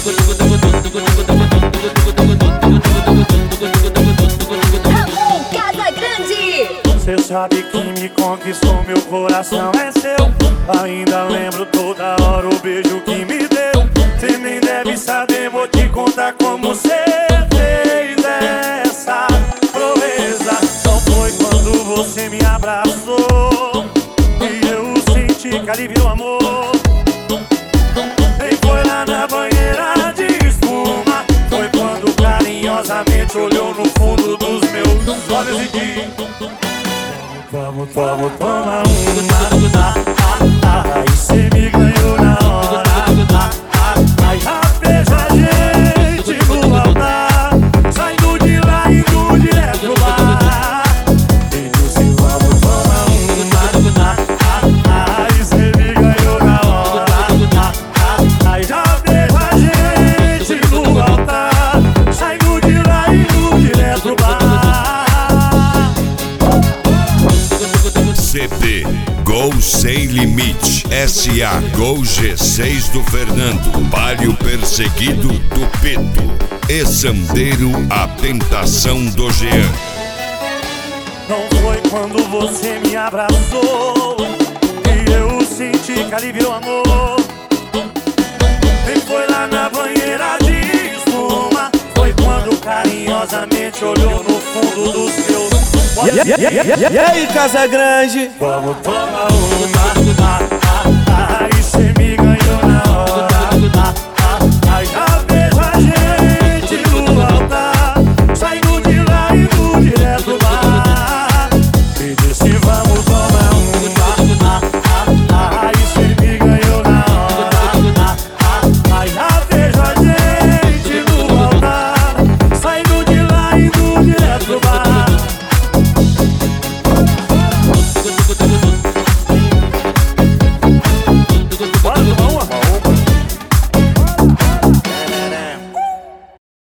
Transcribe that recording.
Cê sabe que me conquistou, meu coração é seu. Ainda lembro toda hora o beijo que me deu. Cê nem deve saber, vou te contar como cê fez essa proeza. Não foi quando você me abraçou e eu senti que alivio o amor. Nem foi lá na banheira de espuma. Foi quando carinhosamente olhou no fundo dos meus olhos e disse: vamos tomar uma. Aí cê me ganhou na hora. Aí já veja a gente no altar, saindo de lá e indo direto pro bar. E disse: vamos tomar uma. Aí cê me ganhou na hora. Aí já veja a gente no altar, saindo de lá e indo direto pro bar. CD Gol Sem Limite SA Gol G6 do Fernando, Palio Perseguido do Peto e Sandeiro A Tentação do Jean. Não foi quando você me abraçou e eu senti que aliviou o amor. Nem foi lá na banheira de espuma. Foi quando carinhosamente olhou no fundo dos meus olhos. E aí, Casa Grande? Vamos tomar uma.